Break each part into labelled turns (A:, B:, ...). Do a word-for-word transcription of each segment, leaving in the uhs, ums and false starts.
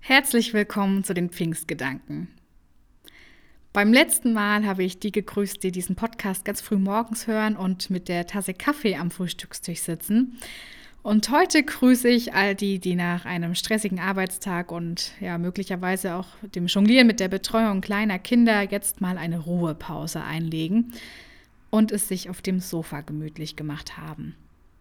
A: Herzlich willkommen zu den Pfingstgedanken. Beim letzten Mal habe ich die gegrüßt, die diesen Podcast ganz früh morgens hören und mit der Tasse Kaffee am Frühstückstisch sitzen. Und heute grüße ich all die, die nach einem stressigen Arbeitstag und ja möglicherweise auch dem Jonglieren mit der Betreuung kleiner Kinder jetzt mal eine Ruhepause einlegen und es sich auf dem Sofa gemütlich gemacht haben.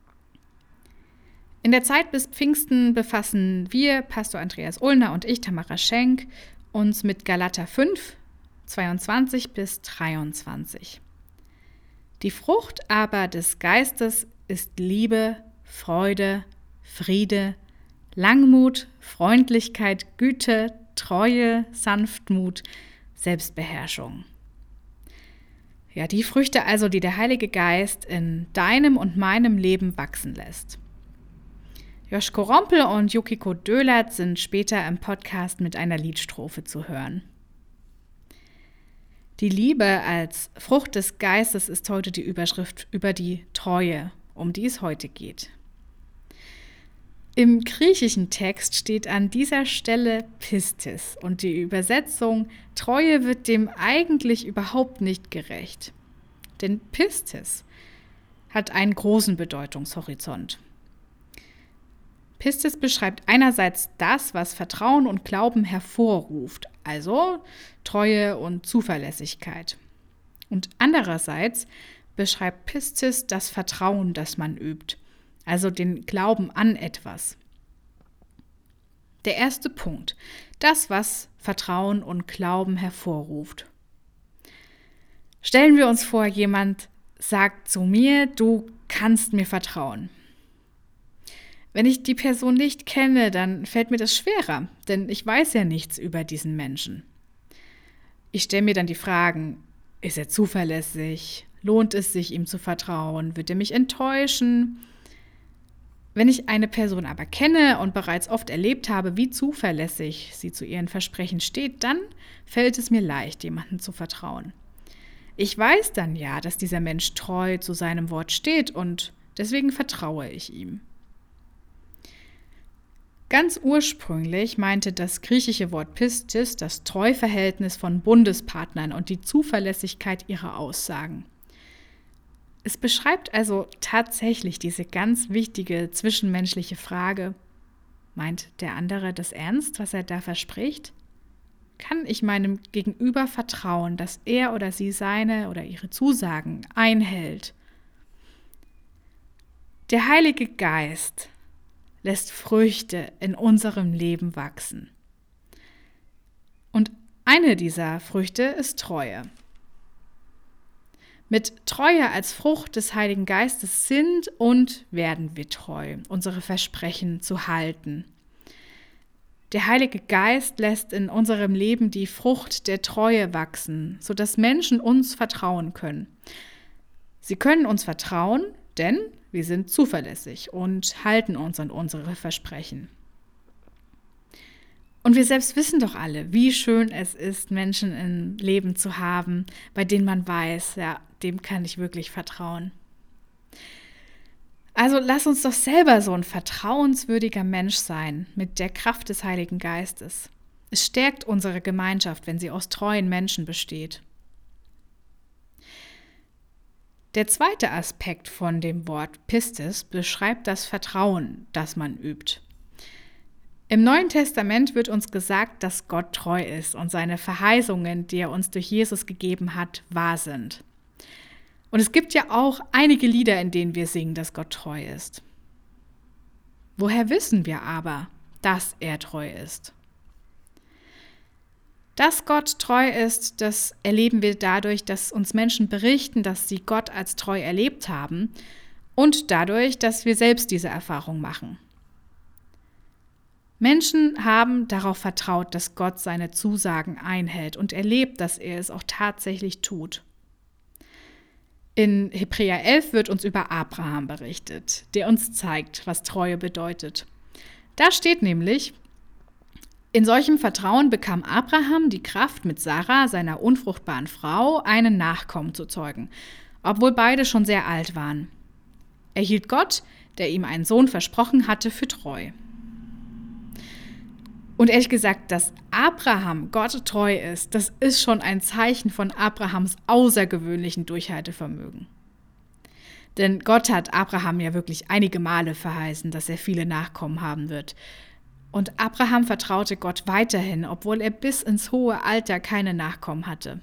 A: In der Zeit bis Pfingsten befassen wir, Pastor Andreas Ullner und ich, Tamara Schenk, uns mit Galater fünf, zweiundzwanzig bis dreiundzwanzig. Die Frucht aber des Geistes ist Liebe, Freude, Friede, Langmut, Freundlichkeit, Güte, Treue, Sanftmut, Selbstbeherrschung. Ja, die Früchte also, die der Heilige Geist in deinem und meinem Leben wachsen lässt. Joschko Rompel und Yukiko Dölert sind später im Podcast mit einer Liedstrophe zu hören. Die Liebe als Frucht des Geistes ist heute die Überschrift über die Treue, um die es heute geht. Im griechischen Text steht an dieser Stelle Pistis und die Übersetzung Treue wird dem eigentlich überhaupt nicht gerecht. Denn Pistis hat einen großen Bedeutungshorizont. Pistis beschreibt einerseits das, was Vertrauen und Glauben hervorruft, also Treue und Zuverlässigkeit. Und andererseits beschreibt Pistis das Vertrauen, das man übt, also den Glauben an etwas. Der erste Punkt, das, was Vertrauen und Glauben hervorruft. Stellen wir uns vor, jemand sagt zu mir, du kannst mir vertrauen. Wenn ich die Person nicht kenne, dann fällt mir das schwerer, denn ich weiß ja nichts über diesen Menschen. Ich stelle mir dann die Fragen, ist er zuverlässig? Lohnt es sich, ihm zu vertrauen? Wird er mich enttäuschen? Wenn ich eine Person aber kenne und bereits oft erlebt habe, wie zuverlässig sie zu ihren Versprechen steht, dann fällt es mir leicht, jemandem zu vertrauen. Ich weiß dann ja, dass dieser Mensch treu zu seinem Wort steht und deswegen vertraue ich ihm. Ganz ursprünglich meinte das griechische Wort Pistis das Treuverhältnis von Bundespartnern und die Zuverlässigkeit ihrer Aussagen. Es beschreibt also tatsächlich diese ganz wichtige zwischenmenschliche Frage: Meint der andere das ernst, was er da verspricht? Kann ich meinem Gegenüber vertrauen, dass er oder sie seine oder ihre Zusagen einhält? Der Heilige Geist lässt Früchte in unserem Leben wachsen. Und eine dieser Früchte ist Treue. Mit Treue als Frucht des Heiligen Geistes sind und werden wir treu, unsere Versprechen zu halten. Der Heilige Geist lässt in unserem Leben die Frucht der Treue wachsen, sodass Menschen uns vertrauen können. Sie können uns vertrauen, denn wir sind zuverlässig und halten uns an unsere Versprechen. Und wir selbst wissen doch alle, wie schön es ist, Menschen im Leben zu haben, bei denen man weiß, ja, dem kann ich wirklich vertrauen. Also lass uns doch selber so ein vertrauenswürdiger Mensch sein mit der Kraft des Heiligen Geistes. Es stärkt unsere Gemeinschaft, wenn sie aus treuen Menschen besteht. Der zweite Aspekt von dem Wort Pistis beschreibt das Vertrauen, das man übt. Im Neuen Testament wird uns gesagt, dass Gott treu ist und seine Verheißungen, die er uns durch Jesus gegeben hat, wahr sind. Und es gibt ja auch einige Lieder, in denen wir singen, dass Gott treu ist. Woher wissen wir aber, dass er treu ist? Dass Gott treu ist, das erleben wir dadurch, dass uns Menschen berichten, dass sie Gott als treu erlebt haben und dadurch, dass wir selbst diese Erfahrung machen. Menschen haben darauf vertraut, dass Gott seine Zusagen einhält und erlebt, dass er es auch tatsächlich tut. In Hebräer elf wird uns über Abraham berichtet, der uns zeigt, was Treue bedeutet. Da steht nämlich: In solchem Vertrauen bekam Abraham die Kraft, mit Sarah, seiner unfruchtbaren Frau, einen Nachkommen zu zeugen, obwohl beide schon sehr alt waren. Er hielt Gott, der ihm einen Sohn versprochen hatte, für treu. Und ehrlich gesagt, dass Abraham Gott treu ist, das ist schon ein Zeichen von Abrahams außergewöhnlichen Durchhaltevermögen. Denn Gott hat Abraham ja wirklich einige Male verheißen, dass er viele Nachkommen haben wird. Und Abraham vertraute Gott weiterhin, obwohl er bis ins hohe Alter keine Nachkommen hatte.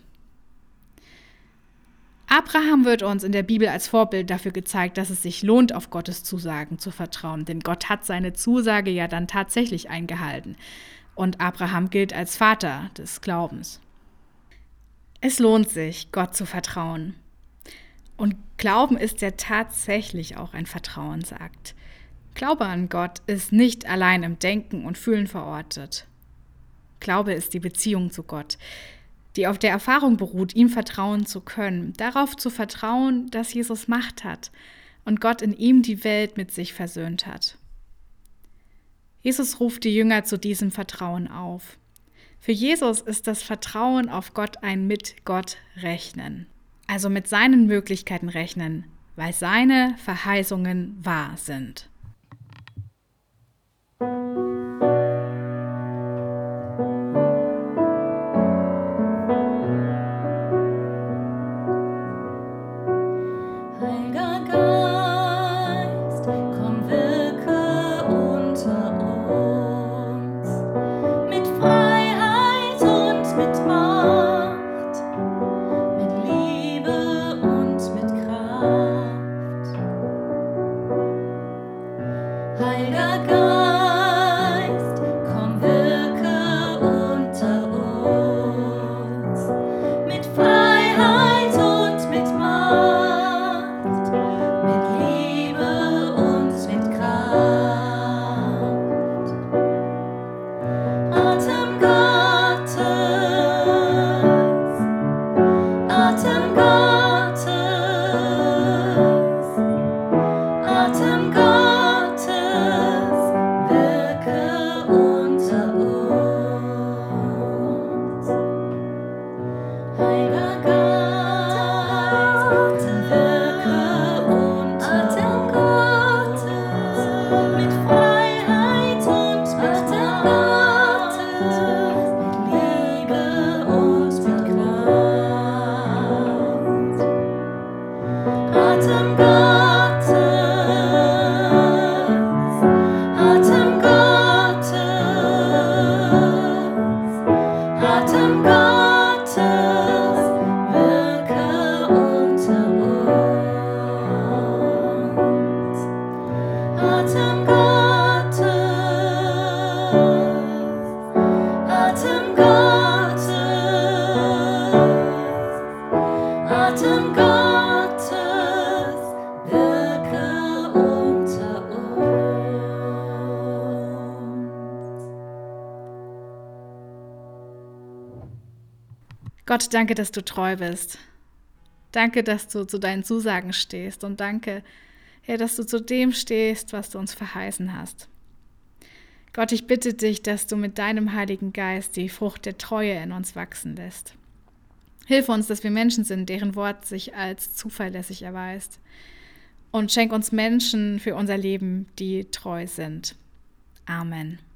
A: Abraham wird uns in der Bibel als Vorbild dafür gezeigt, dass es sich lohnt, auf Gottes Zusagen zu vertrauen. Denn Gott hat seine Zusage ja dann tatsächlich eingehalten. Und Abraham gilt als Vater des Glaubens. Es lohnt sich, Gott zu vertrauen. Und Glauben ist ja tatsächlich auch ein Vertrauensakt. Glaube an Gott ist nicht allein im Denken und Fühlen verortet. Glaube ist die Beziehung zu Gott, die auf der Erfahrung beruht, ihm vertrauen zu können, darauf zu vertrauen, dass Jesus Macht hat und Gott in ihm die Welt mit sich versöhnt hat. Jesus ruft die Jünger zu diesem Vertrauen auf. Für Jesus ist das Vertrauen auf Gott ein mit Gott rechnen, also mit seinen Möglichkeiten rechnen, weil seine Verheißungen wahr sind. Gott, danke, dass du treu bist. Danke, dass du zu deinen Zusagen stehst und danke, Herr, dass du zu dem stehst, was du uns verheißen hast. Gott, ich bitte dich, dass du mit deinem Heiligen Geist die Frucht der Treue in uns wachsen lässt. Hilf uns, dass wir Menschen sind, deren Wort sich als zuverlässig erweist. Und schenk uns Menschen für unser Leben, die treu sind. Amen.